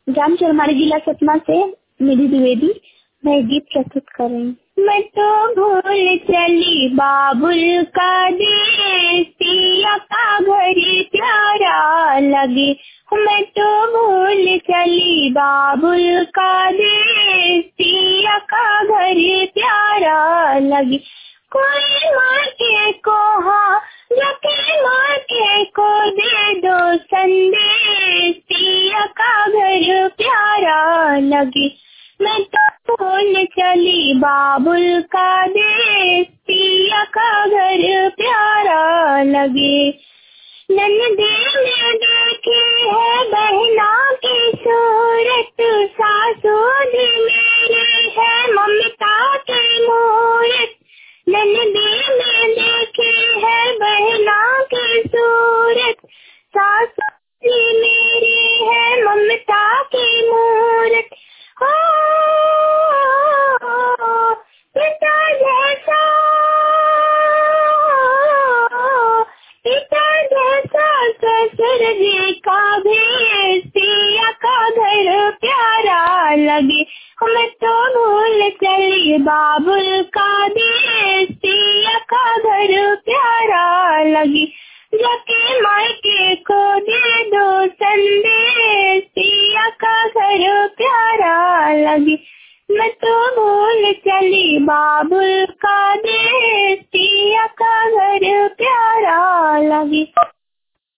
जाम चरमारी जिला सतना से निधि द्विवेदी मैं गीत प्रस्तुत कर रही हूँ। मैं तो भूल चली बाबुल का देश, पिया का घर प्यारा लगे। मैं तो भूल चली बाबुल का देश, पिया का घर प्यारा लगे। कोई माँ के को हाँ जाके माँ के को दे दो संदेश, पिया का घर प्यारा लगे। मैं तो भूल चली बाबुल का देश, पिया का घर प्यारा लगे। नन्हे में देखे है बहना की सूरत, सासुर मेरे है ममता की मूरत। नन्हे में देखे है बहना की सूरत, सासुर मेरे है ममता की मूरत। पिता जैसा ससुर जी का भेष, पिया का घर प्यारा लगे। मैं तो भूल चली बाबुल का देश, पिया का घर प्यारा लगे। जाके मायके को दे दो संदेश, पिया का घर प्यारा लगे। मैं तो भूल चली बाबुल का देश, पिया का घर प्यारा लगे।